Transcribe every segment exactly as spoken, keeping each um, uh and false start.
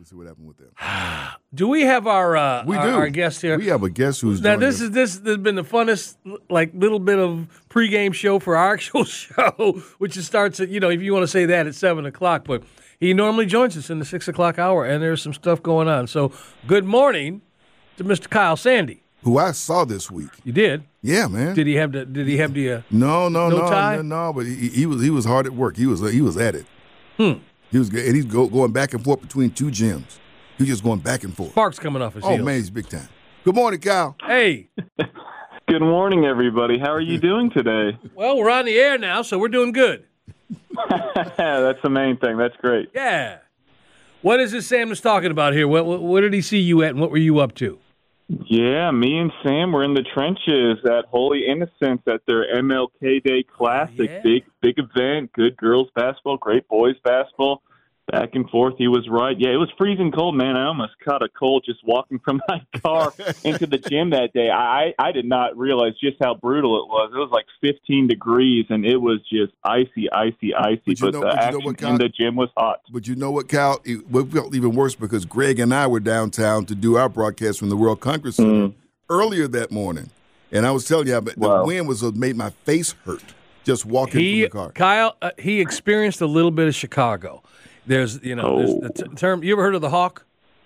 We'll see what happened with them. Do we have our uh, we our, do. our guest here? We have a guest who's now. joining This us. is this, this has been the funnest like little bit of pregame show for our actual show, which is starts at you know if you want to say that at seven o'clock. But he normally joins us in the six o'clock hour, and there's some stuff going on. So good morning to Mister Kyle Sandy, who I saw this week. You did? Yeah, man. Did he have the? Did he have the? Uh, no, no, no, no, tie? no, no. But he, he was he was hard at work. He was he was at it. Hmm. He was and he's go, going back and forth between two gyms. He's just going back and forth. Sparks coming off his oh, heels. Oh, man, he's big time. Good morning, Kyle. Hey. Good morning, everybody. How are you doing today? Well, we're on the air now, so we're doing good. That's the main thing. That's great. Yeah. What is this Sam was talking about here? What, what, what did he see you at, and what were you up to? Yeah, me and Sam were in the trenches at Holy Innocents at their M L K Day Classic. Oh, yeah. Big, big event. Good girls basketball, great boys basketball. Back and forth, he was right. Yeah, it was freezing cold, man. I almost caught a cold just walking from my car into the gym that day. I, I did not realize just how brutal it was. It was like fifteen degrees, and it was just icy, icy, icy. But, But, but know, the but you action know what, Kyle? in the gym was hot. But you know what, Cal? It, it felt even worse because Greg and I were downtown to do our broadcast from the World Congress Center Mm. earlier that morning. And I was telling you, but Wow. the wind was what made my face hurt just walking He, from the car. Kyle, uh, he experienced a little bit of Chicago. There's, you know, Oh. there's the t- term. You ever heard of the Hawk?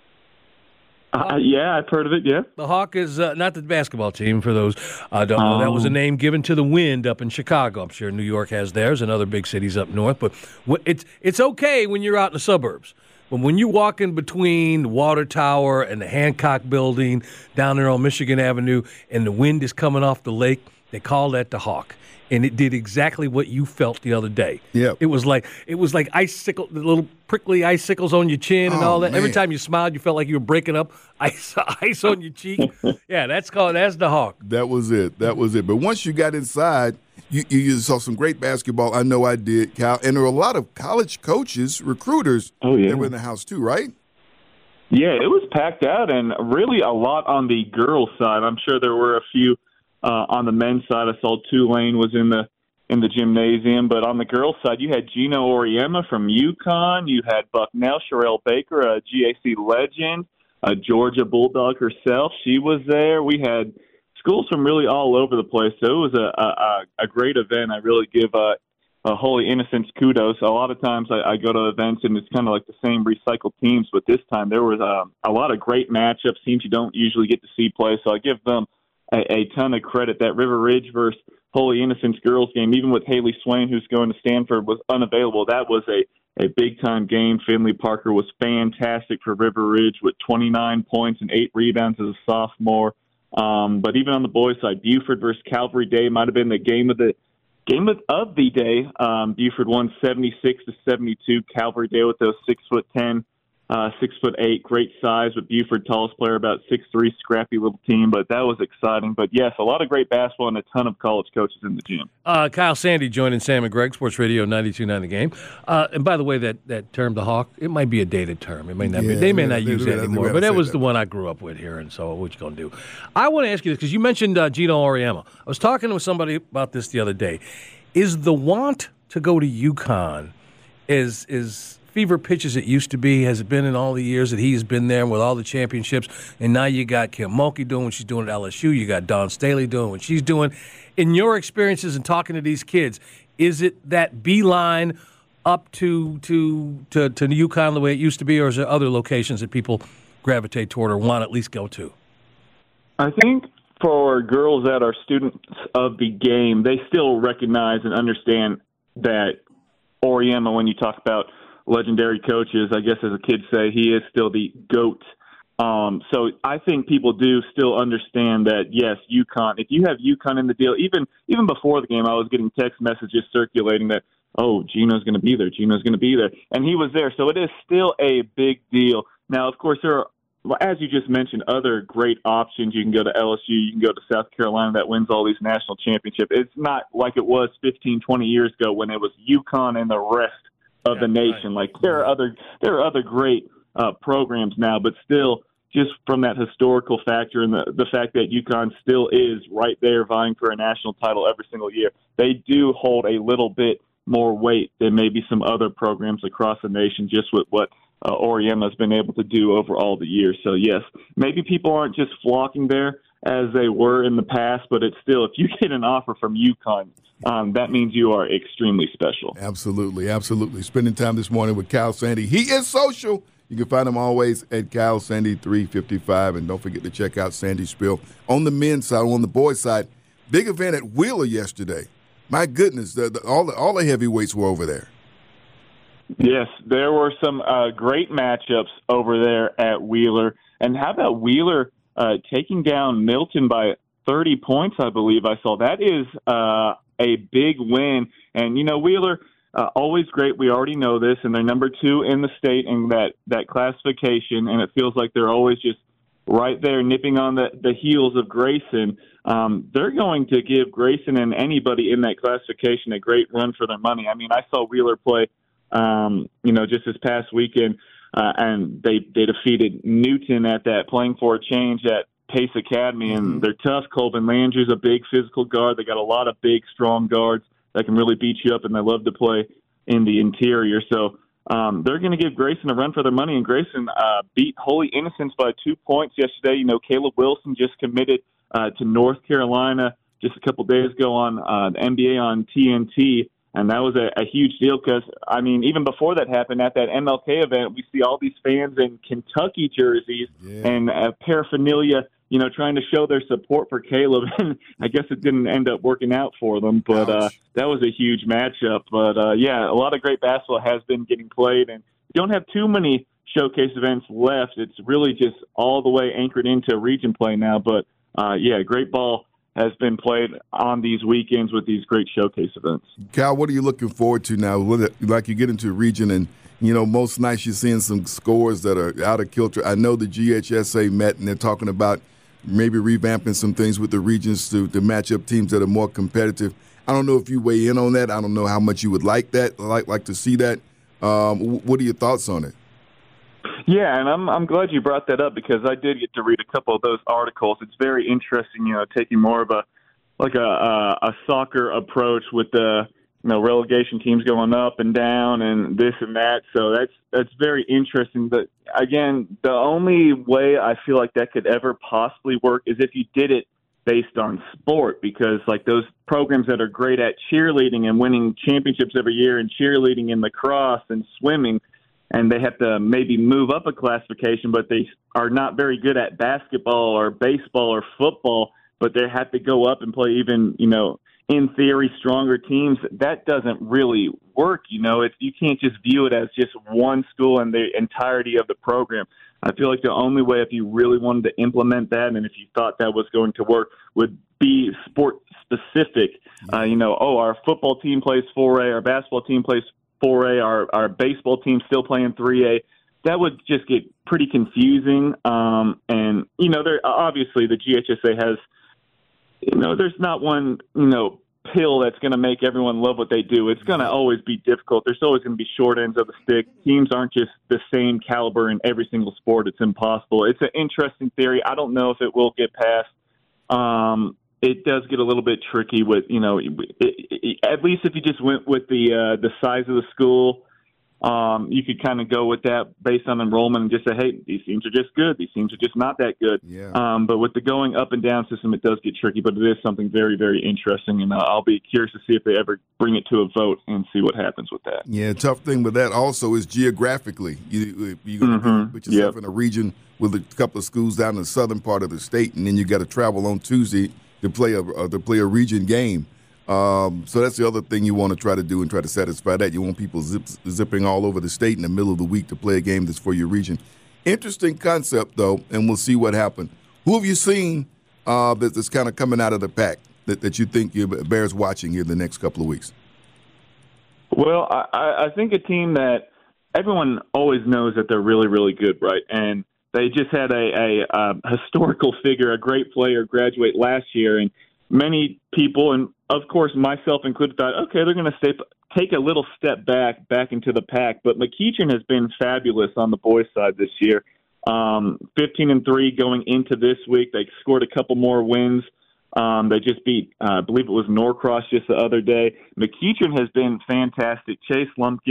Uh, yeah, I've heard of it, yeah. The Hawk is uh, not the basketball team, for those uh, don't know. That was a Oh. name given to the wind up in Chicago. I'm sure New York has theirs and other big cities up north. But wh- it's it's okay when you're out in the suburbs. But when you're walking between the Water Tower and the Hancock Building down there on Michigan Avenue and the wind is coming off the lake, they call that the Hawk. And it did exactly what you felt the other day. Yep. It was like it was like icicle, the little prickly icicles on your chin and Oh, all that. Every man. time you smiled, you felt like you were breaking up. Ice, ice on your cheek. Yeah, that's called that's the Hawk. That was it. That was it. But once you got inside, you, you, you saw some great basketball. I know I did, Cal. And there were a lot of college coaches, recruiters Oh, yeah. that were in the house too, right? Yeah, it was packed out, and really a lot on the girls' side. I'm sure there were a few uh, on the men's side. I saw Tulane was in the in the gymnasium, but on the girls' side, you had Gino Oriema from UConn. You had Bucknell, Sherelle Baker, a G A C legend, a Georgia Bulldog herself. She was there. We had schools from really all over the place, so it was a a, a great event. I really give uh, uh, Holy Innocents kudos. A lot of times I, I go to events and it's kind of like the same recycled teams, but this time there was um, a lot of great matchups, teams you don't usually get to see play, so I give them a, a ton of credit. That River Ridge versus Holy Innocents girls game, even with Haley Swain, who's going to Stanford, was unavailable. That was a, a big-time game. Finley Parker was fantastic for River Ridge with twenty-nine points and eight rebounds as a sophomore. Um, but even on the boys' side, Buford versus Calvary Day might have been the game of the game of, of the day. Um, Buford won seventy-six to seventy-two. Calvary Day with those six foot ten, uh, six foot eight, great size. But Buford, tallest player, about six three, scrappy little team. But that was exciting. But yes, a lot of great basketball and a ton of college coaches in the gym. Uh, Kyle Sandy joining Sam and Greg, Sports Radio ninety-two point nine The Game. Uh, and by the way, that, that term, the Hawk, it might be a dated term. It may not be. Yeah, They may they- not they- use they- it they anymore. gotta But that say was that. the one I grew up with here, and so what you going to do? I want to ask you this, because you mentioned uh, Gino Oriema. I was talking with somebody about this the other day. Is the want to go to UConn is is fever pitch as it used to be? Has it been in all the years that he's been there with all the championships? And now you got Kim Mulkey doing what she's doing at L S U. You got Dawn Staley doing what she's doing. In your experiences and talking to these kids, is it that beeline up to to to, to UConn the way it used to be, or is there other locations that people gravitate toward or want to at least go to? I think for girls that are students of the game, they still recognize and understand that Oriema, when you talk about legendary coaches, I guess as the kids say, he is still the GOAT. Um, so I think people do still understand that, yes, UConn, if you have UConn in the deal, even even before the game, I was getting text messages circulating that, oh, Gino's going to be there, Gino's going to be there. And he was there. So it is still a big deal. Now, of course, there are, as you just mentioned, other great options. You can go to L S U, you can go to South Carolina that wins all these national championships. It's not like it was fifteen, twenty years ago when it was UConn and the rest of Yeah, the nation. right. Like there are other there are other great uh, programs now, but still, just from that historical factor and the, the fact that UConn still is right there vying for a national title every single year, they do hold a little bit more weight than maybe some other programs across the nation, just with what uh, Oriema's been able to do over all the years. So, yes, maybe people aren't just flocking there as they were in the past, but it's still, if you get an offer from UConn, um, that means you are extremely special. Absolutely, absolutely. Spending time this morning with Kyle Sandy. He is social. You can find him always at Kyle Sandy three fifty-five, and don't forget to check out Sandy Spill. On the men's side, on the boys' side, big event at Wheeler yesterday. My goodness, the, the, all, the, all the heavyweights were over there. Yes, there were some uh, great matchups over there at Wheeler. And how about Wheeler uh, taking down Milton by thirty points, I believe I saw. That is uh, a big win. And, you know, Wheeler, uh, always great. We already know this. And they're number two in the state in that, that classification. And it feels like they're always just right there nipping on the, the heels of Grayson. Um, they're going to give Grayson and anybody in that classification a great run for their money. I mean, I saw Wheeler play, um, you know, just this past weekend, uh, and they, they defeated Newton at that Playing for a Change at Pace Academy, and mm-hmm. they're tough. Colvin Landry's a big physical guard. They got a lot of big, strong guards that can really beat you up, and they love to play in the interior. So um, they're going to give Grayson a run for their money, and Grayson uh, beat Holy Innocents by two points yesterday. You know, Caleb Wilson just committed uh, to North Carolina just a couple days ago on uh, the N B A on T N T, and that was a, a huge deal because, I mean, even before that happened, at that M L K event, we see all these fans in Kentucky jerseys yeah. and uh, paraphernalia, you know, trying to show their support for Caleb. And I guess it didn't end up working out for them, but uh, that was a huge matchup. But, uh, yeah, a lot of great basketball has been getting played, and you don't have too many showcase events left. It's really just all the way anchored into region play now. But, uh, yeah, great ball has been played on these weekends with these great showcase events. Cal, what are you looking forward to now? Like you get into a region and, you know, most nights you're seeing some scores that are out of kilter. I know the G H S A met and they're talking about maybe revamping some things with the regions to, to match up teams that are more competitive. I don't know if you weigh in on that. I don't know how much you would like that, like like to see that. Um, what are your thoughts on it? Yeah, and I'm I'm glad you brought that up because I did get to read a couple of those articles. It's very interesting, you know, taking more of a like a a, a soccer approach with the you know relegation teams going up and down and this and that. So that's that's very interesting. But again, the only way I feel like that could ever possibly work is if you did it based on sport, because like those programs that are great at cheerleading and winning championships every year and cheerleading and lacrosse and swimming, and they have to maybe move up a classification, but they are not very good at basketball or baseball or football, but they have to go up and play even, you know, in theory, stronger teams. That doesn't really work. You know, it's, you can't just view it as just one school and the entirety of the program. I feel like the only way, if you really wanted to implement that and if you thought that was going to work, would be sport specific. Uh, you know, oh, our football team plays four A, our basketball team plays four A, our, our baseball team still playing three A. That would just get pretty confusing. Um, and, you know, there obviously the G H S A has, you know, there's not one, you know, pill that's going to make everyone love what they do. It's going to always be difficult. There's always going to be short ends of the stick. Teams aren't just the same caliber in every single sport. It's impossible. It's an interesting theory. I don't know if it will get passed. Um, it does get a little bit tricky with, you know, it, it, at least if you just went with the uh, the size of the school, um, you could kind of go with that based on enrollment and just say, hey, these teams are just good. These teams are just not that good. Yeah. Um, but with the going up and down system, it does get tricky, but it is something very, very interesting. And uh, I'll be curious to see if they ever bring it to a vote and see what happens with that. Yeah, tough thing with that also is geographically. You, you're going to mm-hmm. put yourself yep. in a region with a couple of schools down in the southern part of the state, and then you got to travel on Tuesday to play a uh, to play a region game. Um, so that's the other thing you want to try to do and try to satisfy that. You want people zip, zipping all over the state in the middle of the week to play a game that's for your region. Interesting concept, though, and we'll see what happens. Who have you seen uh, that, that's kind of coming out of the pack that, that you think you bears watching here in the next couple of weeks? Well, I, I think a team that everyone always knows that they're really, really good, right? And they just had a, a, a historical figure, a great player graduate last year, and many people, and of course myself included, thought, okay, they're going to take a little step back, back into the pack. But McEachern has been fabulous on the boys' side this year. Um, fifteen and three going into this week. They scored a couple more wins. Um, they just beat, uh, I believe it was Norcross just the other day. McEachern has been fantastic. Chase Lumpkin,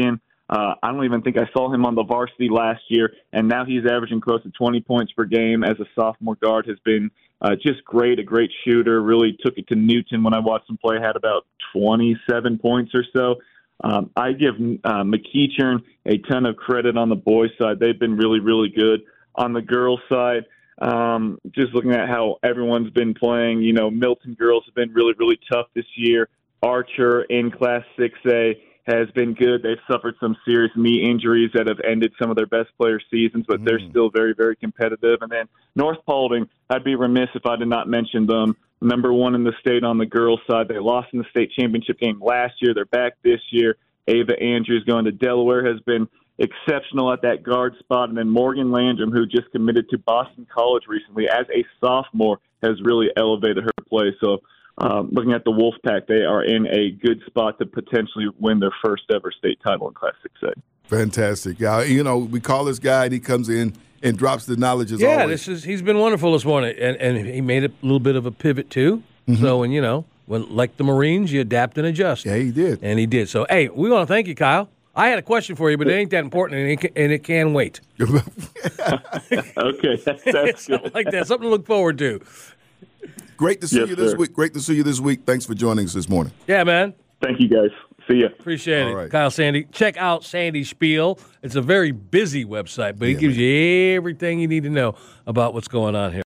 Uh, I don't even think I saw him on the varsity last year, and now he's averaging close to twenty points per game as a sophomore guard. Has been uh, just great, a great shooter. Really took it to Newton when I watched him play. Had about twenty-seven points or so. Um, I give uh, McEachern a ton of credit on the boys' side. They've been really, really good. On the girls' side, um, just looking at how everyone's been playing, you know, Milton girls have been really, really tough this year. Archer in Class six A has been good. They've suffered some serious knee injuries that have ended some of their best player seasons, but mm. they're still very, very competitive. And then North Paulding, I'd be remiss if I did not mention them. Number one in the state on the girls' side. They lost in the state championship game last year. They're back this year. Ava Andrews going to Delaware has been exceptional at that guard spot. And then Morgan Landrum, who just committed to Boston College recently as a sophomore, has really elevated her play. So um, looking at the Wolfpack, they are in a good spot to potentially win their first ever state title in Class six A. Fantastic. Uh, you know, we call this guy and he comes in and drops the knowledge as yeah, always. Yeah, this is he's been wonderful this morning, and, and he made a little bit of a pivot too. Mm-hmm. So, and you know, when like the Marines, you adapt and adjust. Yeah, he did. And he did. So, hey, we want to thank you, Kyle. I had a question for you, but it ain't that important, and it can, and it can wait. Okay, that's, that's good. Like that, something to look forward to. Great to see yes, you this sir. week. Great to see you this week. Thanks for joining us this morning. Yeah, man. Thank you, guys. See ya. Appreciate All it. right. Kyle Sandy. Check out Sandy Spiel. It's a very busy website, but yeah, it gives man. you everything you need to know about what's going on here.